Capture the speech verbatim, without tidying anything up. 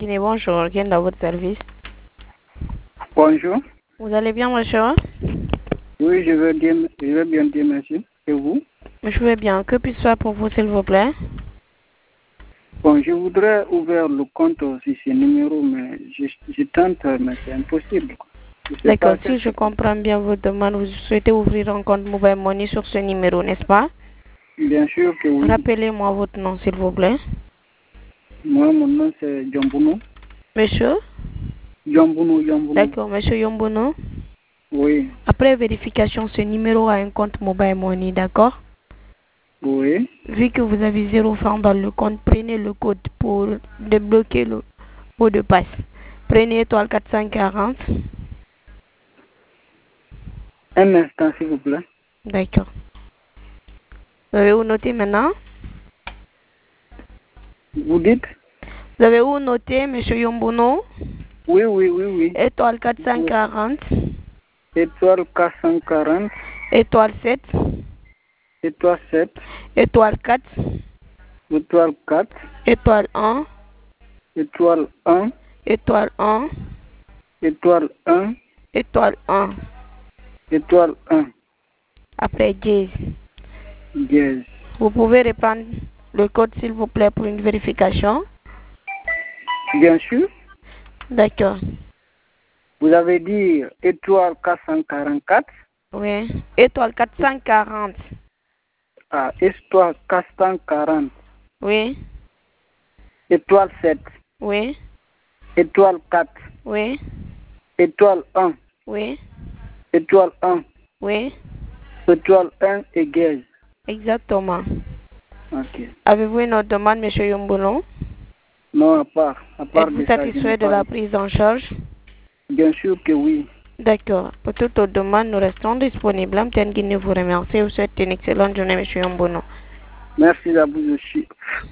Guinée, bonjour. Quel est votre service? Bonjour. Vous allez bien, monsieur? Oui, je vais bien, je vais bien dire merci. Et vous? Je vais bien. Que puis-je faire pour vous, s'il vous plaît? Bon, je voudrais ouvrir le compte sur ce numéro, mais je, je tente, mais c'est impossible. D'accord. Si je comprends bien votre demande, vous souhaitez ouvrir un compte Mobile Money sur ce numéro, n'est-ce pas? Bien sûr que oui. Rappelez-moi votre nom, s'il vous plaît. Moi, mon nom, c'est Yombuno. Monsieur? Yombuno, Yombuno. D'accord, monsieur Yombuno. Oui. Après vérification, ce numéro a un compte Mobile Money, d'accord? Oui. Vu que vous avez zéro franc dans le compte, prenez le code pour débloquer le mot de passe. Prenez étoile quatre cent quarante. Un instant, s'il vous plaît. D'accord. Vous avez où noter maintenant? Vous dites? Vous avez où noter, monsieur Yombuno? Oui, oui, oui, oui. Étoile quatre cent quarante. Étoile quatre cent quarante. Étoile sept. Étoile sept. Étoile quatre. Étoile quatre. Étoile un. Étoile un. Étoile un. Étoile un. Étoile un. Étoile un. Après dièse. Dièse. Vous pouvez reprendre le code, s'il vous plaît, pour une vérification? Bien sûr. D'accord. Vous avez dit étoile quatre cent quarante-quatre. Oui. Étoile quatre cent quarante. Ah, étoile quatre cent quarante. Oui. Étoile sept. Oui. Étoile quatre. Oui. Étoile un. Oui. Étoile un. Oui. Étoile un et dièse. Exactement. Ok. Avez-vous une autre demande, monsieur Yombuno? Non, à part. À part Êtes-vous de ça, je n'ai satisfait de pas. la prise en charge? Bien sûr que oui. D'accord. Pour toute autre demande, nous restons disponibles. Amten Guinée vous remercie. Vous souhaite une excellente journée, monsieur Yombuno. Merci à vous aussi.